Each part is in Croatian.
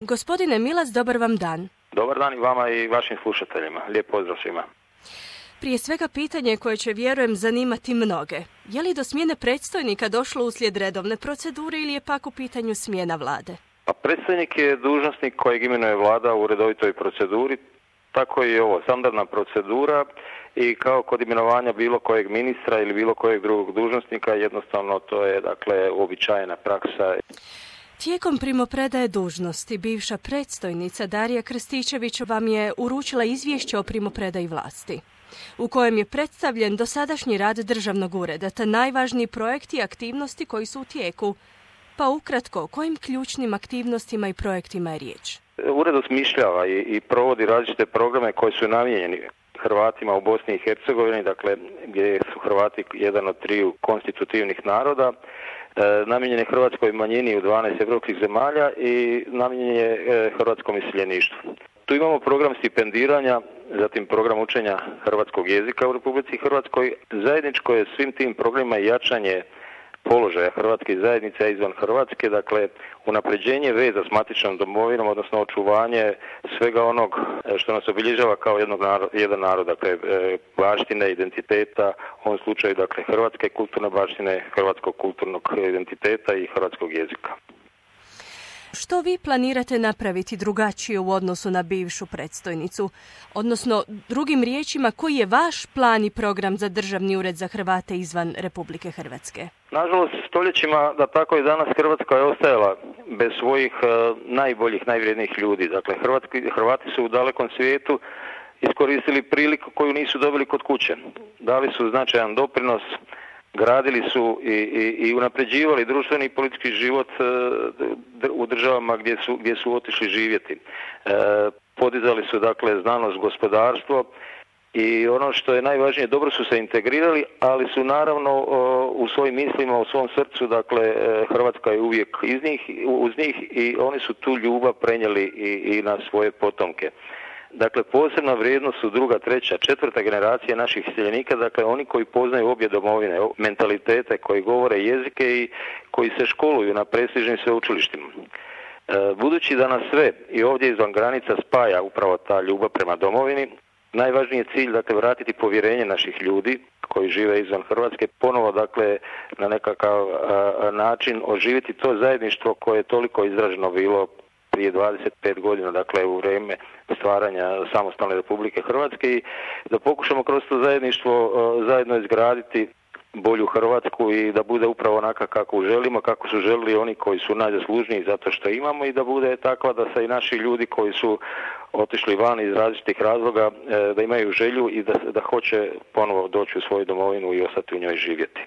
Gospodine Milas, dobar vam dan. Dobar dan i vama i vašim slušateljima. Lijep pozdrav svima. Prije svega pitanje koje će, vjerujem, zanimati mnoge. Je li do smjene predstojnika došlo uslijed redovne procedure ili je pak u pitanju smjena vlade? Pa predstojnik je dužnosnik kojeg imenuje vlada u redovitoj proceduri, tako je i ovo standardna procedura i kao kod imenovanja bilo kojeg ministra ili bilo kojeg drugog dužnosnika, jednostavno to je uobičajena praksa. Tijekom primopredaje dužnosti bivša predstojnica Darija Krstičević vam je uručila izvješće o primopredaji vlasti, u kojem je predstavljen dosadašnji rad državnog ureda, te najvažniji projekti i aktivnosti koji su u tijeku. Pa ukratko, o kojim ključnim aktivnostima i projektima je riječ? Ured osmišljava i provodi različite programe koji su namijenjeni Hrvatima u Bosni i Hercegovini, dakle gdje su Hrvati jedan od triju konstitutivnih naroda, namijenjen je hrvatskoj manjini u 12 europskih zemalja i namijenjen je hrvatskom iseljeništvu. Tu imamo program stipendiranja, zatim program učenja hrvatskog jezika u Republici Hrvatskoj. Zajedničko je svim tim programima jačanje položaja hrvatskih zajednica izvan Hrvatske, dakle unapređenje veza s matičnom domovinom, odnosno očuvanje svega onog što nas obilježava kao jedan narod, dakle baštine, identiteta, u ovom slučaju dakle hrvatske kulturne baštine, hrvatskog kulturnog identiteta i hrvatskog jezika. Što vi planirate napraviti drugačije u odnosu na bivšu predstojnicu? Odnosno, drugim riječima, koji je vaš plan i program za Državni ured za Hrvate izvan Republike Hrvatske? Nažalost, stoljećima, da tako i danas, Hrvatska je ostajala bez svojih najboljih, najvrijednijih ljudi. Dakle, Hrvati su u dalekom svijetu iskoristili priliku koju nisu dobili kod kuće. Dali su značajan doprinos, gradili su i unapređivali društveni i politički život u državama gdje su otišli živjeti. Podizali su dakle znanost, gospodarstvo i ono što je najvažnije, dobro su se integrirali, ali su naravno u svojim mislima, u svom srcu, dakle Hrvatska je uvijek uz njih i oni su tu ljubav prenijeli i na svoje potomke. Dakle, posebna vrijednost su druga, treća, četvrta generacija naših iseljenika, dakle oni koji poznaju obje domovine, mentalitete, koji govore jezike i koji se školuju na prestižnim sveučilištima. Budući da nas sve i ovdje izvan granica spaja upravo ta ljubav prema domovini, najvažniji je cilj, dakle, vratiti povjerenje naših ljudi koji žive izvan Hrvatske, ponovo, dakle, na nekakav način oživiti to zajedništvo koje je toliko izraženo bilo prije 25 godina, dakle u vrijeme stvaranja samostalne Republike Hrvatske i da pokušamo kroz to zajedništvo zajedno izgraditi bolju Hrvatsku i da bude upravo onaka kako želimo, kako su želili oni koji su najzaslužniji zato što imamo i da bude takva da se i naši ljudi koji su otišli van iz različitih razloga da imaju želju i da hoće ponovo doći u svoju domovinu i ostati u njoj živjeti.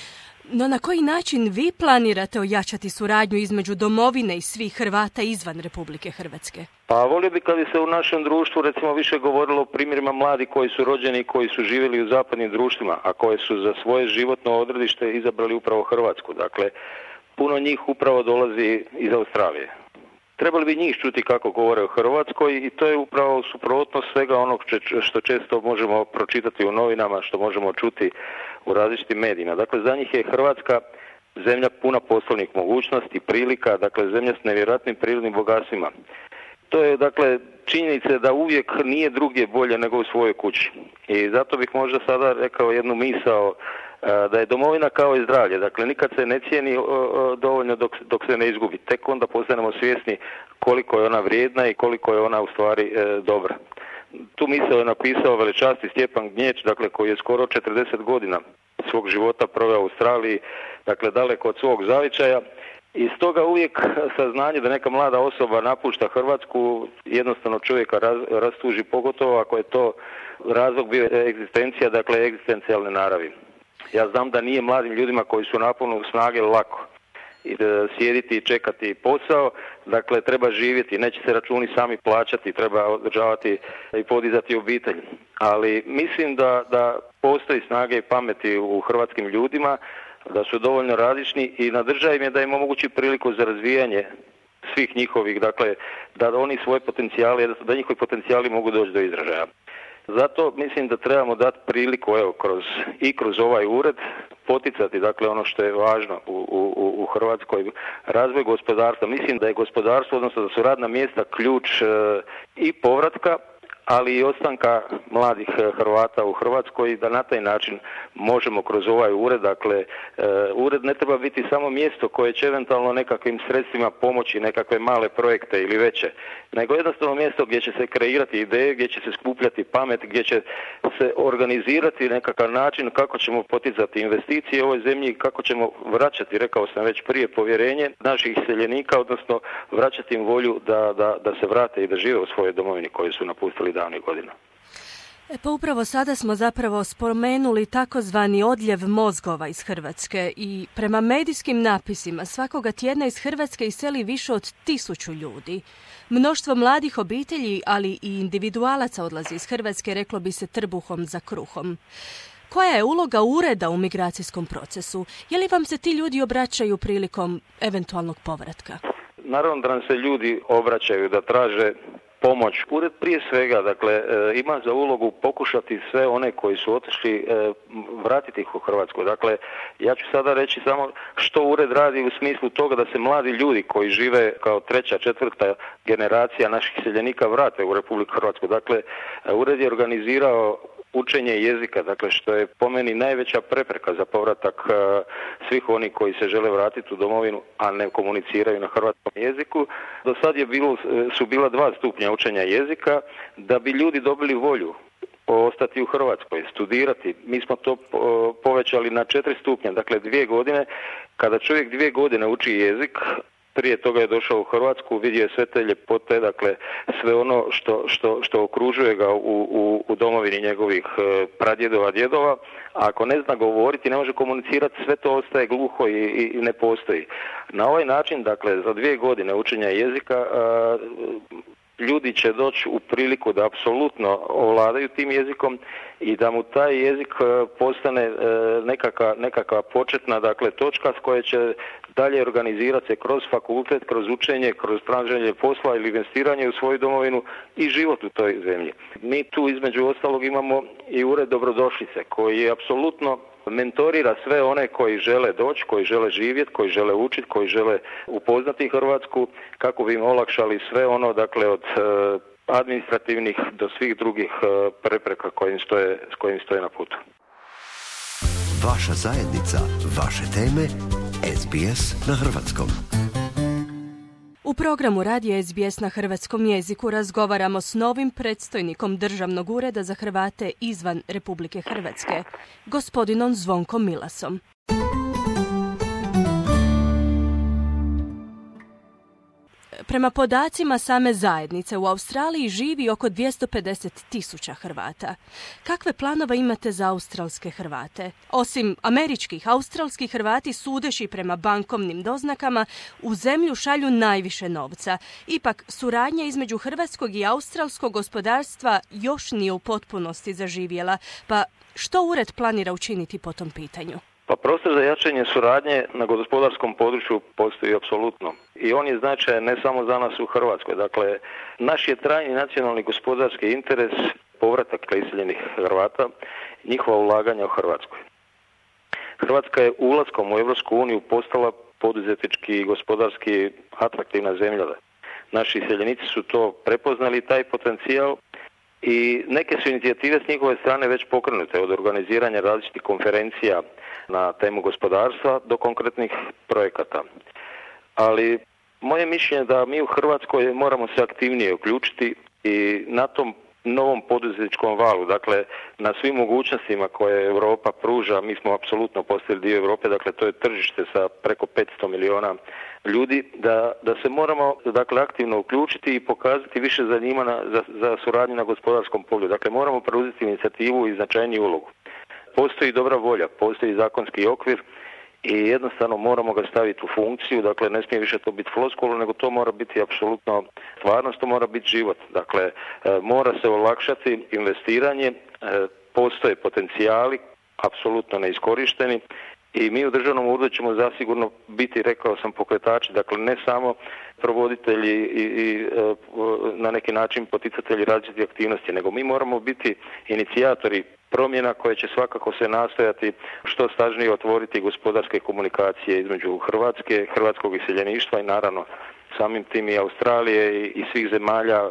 No na koji način vi planirate ojačati suradnju između domovine i svih Hrvata izvan Republike Hrvatske? Pa volio bi kad bi se u našem društvu recimo više govorilo o primjerima mladi koji su rođeni i koji su živjeli u zapadnim društvima, a koje su za svoje životno odredište izabrali upravo Hrvatsku. Dakle, puno njih upravo dolazi iz Australije. Trebali bi njih čuti kako govore o Hrvatskoj i to je upravo suprotnost svega onog što često možemo pročitati u novinama, što možemo čuti u različitim medijima. Dakle, za njih je Hrvatska zemlja puna poslovnih mogućnosti, prilika, dakle zemlja s nevjerojatnim prirodnim bogatstvima. To je, dakle, činjenica da uvijek nije drugdje bolje nego u svojoj kući. I zato bih možda sada rekao jednu misao da je domovina kao i zdravlje. Dakle, nikad se ne cijeni dovoljno dok se ne izgubi. Tek onda postanemo svjesni koliko je ona vrijedna i koliko je ona u stvari dobra. Tu misao je napisao velečasni Stjepan Gnjeć, dakle, koji je skoro 40 godina svog života proveo u Australiji, dakle, daleko od svog zavičaja. I stoga uvijek saznanje da neka mlada osoba napušta Hrvatsku jednostavno čovjeka rastuži, pogotovo ako je to razlog bio egzistencija, dakle egzistencijalne naravi. Ja znam da nije mladim ljudima koji su naponu snage lako sjediti i čekati posao, dakle treba živjeti, neće se računi sami plaćati, treba održavati i podizati obitelj. Ali mislim da postoji snage i pameti u hrvatskim ljudima, da su dovoljno radišni i na državi im je da im omogući priliku za razvijanje svih njihovih, dakle da oni svoje potencijale, da njihovi potencijali mogu doći do izražaja. Zato mislim da trebamo dati priliku kroz ovaj ured poticati, dakle, ono što je važno u Hrvatskoj, razvoj gospodarstva. Mislim da je gospodarstvo, odnosno da su radna mjesta ključ i povratka, ali i ostanka mladih Hrvata u Hrvatskoj, da na taj način možemo kroz ovaj ured, dakle, ured ne treba biti samo mjesto koje će eventualno nekakvim sredstvima pomoći nekakve male projekte ili veće, nego jednostavno mjesto gdje će se kreirati ideje, gdje će se skupljati pamet, gdje će se organizirati nekakav način kako ćemo poticati investicije u ovoj zemlji i kako ćemo vraćati, rekao sam već prije, povjerenje naših iseljenika, odnosno vraćati im volju da se vrate i da žive u svojoj domovini koju su napustili davnih godina. Pa upravo sada smo zapravo spomenuli takozvani odljev mozgova iz Hrvatske i prema medijskim napisima svakoga tjedna iz Hrvatske iseli više od 1000 ljudi. Mnoštvo mladih obitelji, ali i individualaca odlazi iz Hrvatske, reklo bi se trbuhom za kruhom. Koja je uloga ureda u migracijskom procesu? Je li vam se ti ljudi obraćaju prilikom eventualnog povratka? Naravno da nam se ljudi obraćaju, da traže pomoć. Ured prije svega, dakle, ima za ulogu pokušati sve one koji su otišli vratiti ih u Hrvatsku. Dakle, ja ću sada reći samo što ured radi u smislu toga da se mladi ljudi koji žive kao 3., 4. generacija naših iseljenika vrate u Republiku Hrvatsku. Dakle, ured je organizirao učenje jezika, dakle, što je po meni najveća prepreka za povratak svih onih koji se žele vratiti u domovinu, a ne komuniciraju na hrvatskom jeziku. Do sad su bila 2 stupnja učenja jezika da bi ljudi dobili volju ostati u Hrvatskoj, studirati. Mi smo to povećali na 4 stupnja, dakle 2 godine. Kada čovjek 2 godine uči jezik, prije toga je došao u Hrvatsku, vidio je sve te ljepote, dakle sve ono što okružuje ga u domovini njegovih pradjedova, djedova. A ako ne zna govoriti, ne može komunicirati, sve to ostaje gluho i ne postoji. Na ovaj način, dakle, za 2 godine učenja jezika ljudi će doći u priliku da apsolutno ovladaju tim jezikom i da mu taj jezik postane nekakva početna, dakle, točka s koje će dalje organizirati se kroz fakultet, kroz učenje, kroz traženje posla ili investiranje u svoju domovinu i život u toj zemlji. Mi tu između ostalog imamo i ured dobrodošlice koji apsolutno mentorira sve one koji žele doći, koji žele živjeti, koji žele učiti, koji žele upoznati Hrvatsku, kako bi im olakšali sve ono, dakle, od administrativnih do svih drugih prepreka s kojim stoje na putu. Vaša zajednica, vaše teme, SBS na hrvatskom. U programu radija SBS na hrvatskom jeziku razgovaramo s novim predstojnikom Državnog ureda za Hrvate izvan Republike Hrvatske, gospodinom Zvonkom Milasom. Prema podacima same zajednice, u Australiji živi oko 250.000 Hrvata. Kakve planove imate za australske Hrvate? Osim američkih, australski Hrvati, sudeći prema bankovnim doznakama, u zemlju šalju najviše novca. Ipak, suradnja između hrvatskog i australskog gospodarstva još nije u potpunosti zaživjela. Pa što ured planira učiniti po tom pitanju? Pa prostor za jačanje suradnje na gospodarskom području postoji apsolutno. I on je značajan ne samo za nas u Hrvatskoj. Dakle, naš je trajni nacionalni gospodarski interes povratak iseljenih Hrvata, njihova ulaganja u Hrvatskoj. Hrvatska je ulaskom u Europsku uniju postala poduzetnički i gospodarski atraktivna zemlja. Naši iseljenici su to prepoznali, taj potencijal, i neke su inicijative s njihove strane već pokrenute, od organiziranja različitih konferencija na temu gospodarstva do konkretnih projekata. Ali moje mišljenje je da mi u Hrvatskoj moramo se aktivnije uključiti i na tom novom poduzetničkom valu, dakle na svim mogućnostima koje Europa pruža. Mi smo apsolutno postali dio Europe, dakle to je tržište sa preko 500 milijuna ljudi, da se moramo, dakle, aktivno uključiti i pokazati više zanimanja za suradnju na gospodarskom polju. Dakle, moramo preuzeti inicijativu i značajniju ulogu. Postoji dobra volja, postoji zakonski okvir i jednostavno moramo ga staviti u funkciju. Dakle, ne smije više to biti floskula, nego to mora biti apsolutno stvarnost, to mora biti život. Dakle, mora se olakšati investiranje, postoje potencijali apsolutno neiskorišteni I mi u Državnom uredu ćemo zasigurno biti, rekao sam, pokretači, dakle ne samo provoditelji i na neki način poticatelji različitih aktivnosti, nego mi moramo biti inicijatori promjena koje će svakako se nastojati što snažnije otvoriti gospodarske komunikacije između Hrvatske, hrvatskog iseljeništva i naravno samim tim i Australije i svih zemalja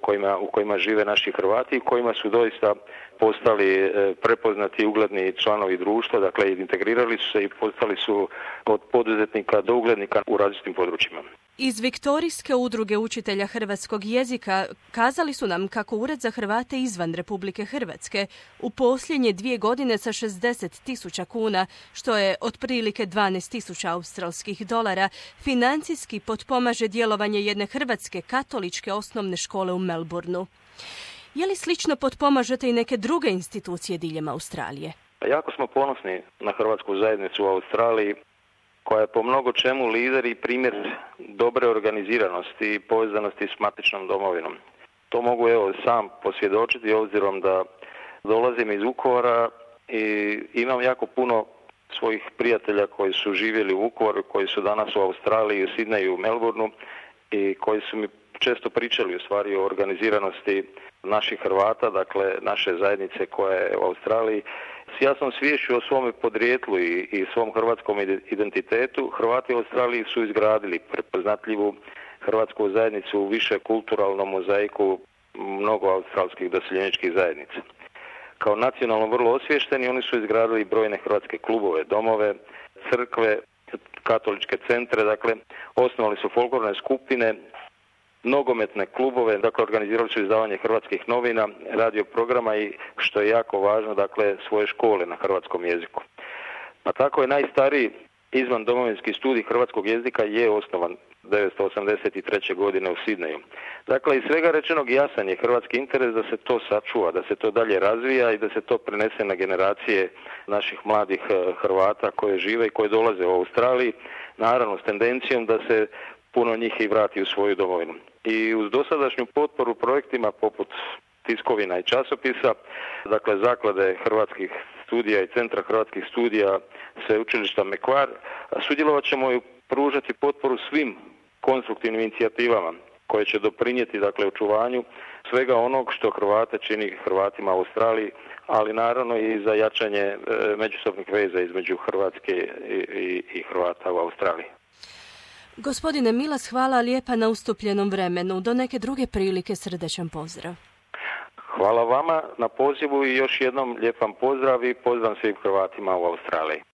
u kojima žive naši Hrvati i kojima su doista postali prepoznati ugledni članovi društva, dakle integrirali su se i postali su od poduzetnika do uglednika u različitim područjima. Iz Viktorijske udruge učitelja hrvatskog jezika kazali su nam kako Ured za Hrvate izvan Republike Hrvatske u posljednje 2 godine sa 60.000 kuna, što je otprilike 12.000 australskih dolara, financijski potpomaže djelovanje jedne hrvatske katoličke osnovne škole u Melbourneu. Je li slično potpomažete i neke druge institucije diljem Australije? Jako smo ponosni na hrvatsku zajednicu u Australiji, koja je po mnogo čemu lider i primjer dobre organiziranosti i povezanosti s matičnom domovinom. To mogu sam posvjedočiti obzirom da dolazim iz Vukovara i imam jako puno svojih prijatelja koji su živjeli u Vukovaru, koji su danas u Australiji, u Sidneju, u Melbourneu i koji su mi često pričali u stvari o organiziranosti naših Hrvata, dakle naše zajednice koja je u Australiji. S jasnom sviješću o svome podrijetlu i svom hrvatskom identitetu, Hrvati u Australiji su izgradili prepoznatljivu hrvatsku zajednicu u više kulturalnom mozaiku mnogo australskih doseljeničkih zajednica. Kao nacionalno vrlo osviješteni, oni su izgradili brojne hrvatske klubove, domove, crkve, katoličke centre, dakle osnovali su folklorne skupine, nogometne klubove, dakle organizirali su izdavanje hrvatskih novina, radio programa i što je jako važno, dakle svoje škole na hrvatskom jeziku. Pa tako je najstariji izvan domovinski studij hrvatskog jezika je osnovan 1983. godine u Sidneju. Dakle, iz svega rečenog jasan je hrvatski interes da se to sačuva, da se to dalje razvija i da se to prenese na generacije naših mladih Hrvata koje žive i koje dolaze u Australiji, naravno s tendencijom da se puno njih i vrati u svoju domovinu. I uz dosadašnju potporu projektima poput tiskovina i časopisa, dakle zaklade hrvatskih studija i centra hrvatskih studija sveučilišta Mekvar, sudjelovat ćemo i pružati potporu svim konstruktivnim inicijativama koje će doprinijeti dakle očuvanju svega onog što Hrvate čini Hrvatima u Australiji, ali naravno i za jačanje međusobnih veza između Hrvatske i Hrvata u Australiji. Gospodine Milas, hvala lijepa na ustupljenom vremenu. Do neke druge prilike srdečan pozdrav. Hvala vama na pozivu i još jednom lijepan pozdrav i pozdrav svim Hrvatima u Australiji.